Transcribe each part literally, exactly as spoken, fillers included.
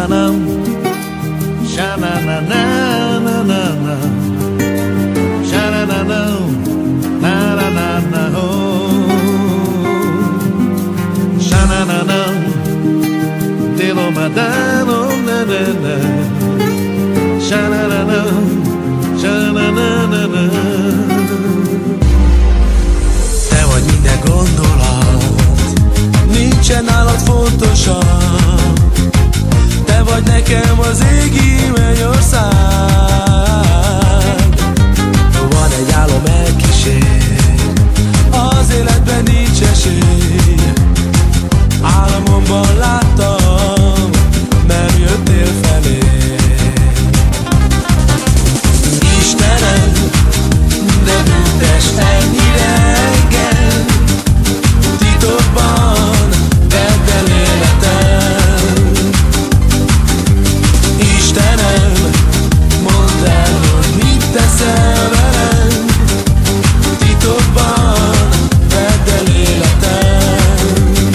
Sha-na-na-nam, sha-na-na-na-na-na-na, sha-na-na-nam, na-na-na-na-ho. Sha-na-na-nam, dilo-ma-da-lo-na-na-na, sha-na-na-nam, sha-na-na-na-na. Te vagy minden gondolat, nincsen nálad fontosabb. Te vagy nekem az égi mennyország. Van egy álom, elkísér, az életben nincs esély. Álmomban láttam, nem jöttél felé. Istenem, ne büntess ennyire engem, titokban vedd el életem. Istenem, mondd el, hogy mit teszel velem, titokban vedd el életem.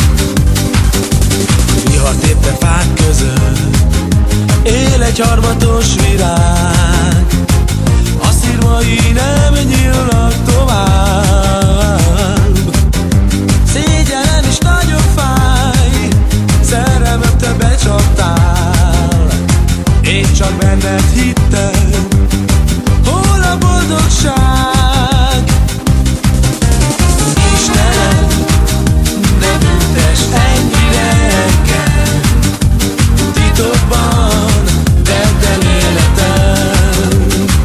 Vihar tépte fák között, él egy harmatos virág. A szirmai nem nyílnak tovább. Szégyellem is nagyon fáj, szerelmem te becsaptál. Én csak benned hittem, hol a boldogság? Istenem, ne büntess ennyire engem, titokban vedd el életem.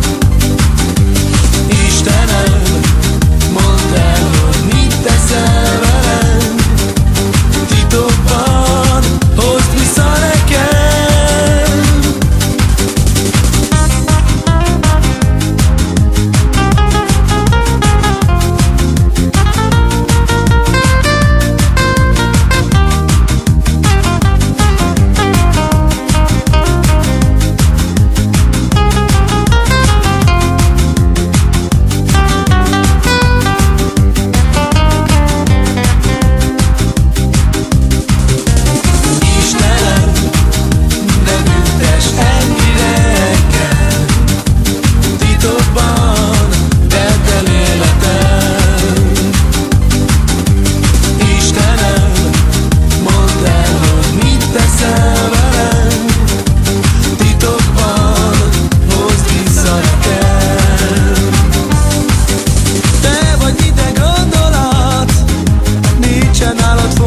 Istenem, mondd el, hogy mit teszel velem, titokban hozd vissza nekem.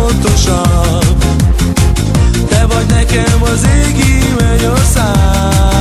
Te vagy nekem az égi mennyország.